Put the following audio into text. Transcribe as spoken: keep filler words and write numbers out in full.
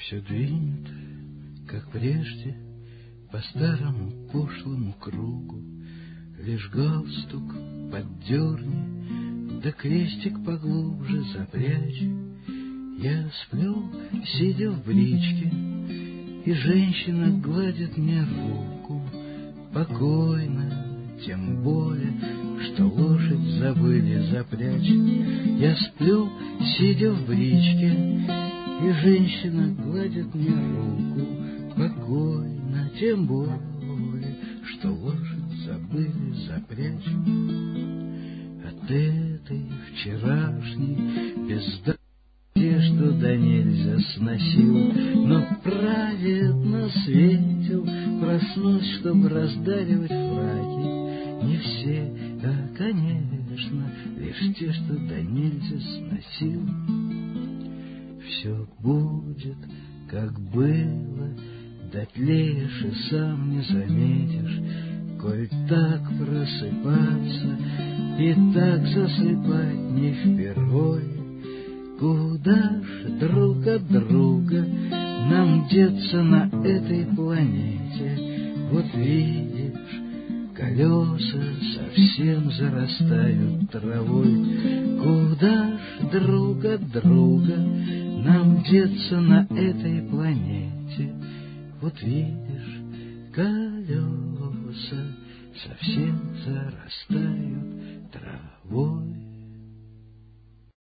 Все двинет, как прежде, по старому пошлому кругу. Лишь галстук поддерни, да крестик поглубже запрячь. Я сплю, сидя в бричке, и женщина гладит мне руку. Покойно, тем более, что лошадь забыли запрячь. Я сплю, сидя в бричке, и женщина гладит мне руку. Покойно, тем более, что лошадь забыли запрячь. От этой вчерашней бездны что да нельзя сносил, но праведно светил, проснусь, чтоб раздаривать фраки. Не все, а, конечно, лишь те, что да нельзя сносил. Все будет, как было, да тлеешь и сам не заметишь, коль так просыпаться и так засыпать не впервой. Куда ж друг от друга нам деться на этой планете? Вот видишь, колеса совсем зарастают травой. Куда ж друг от друга нам деться на этой планете?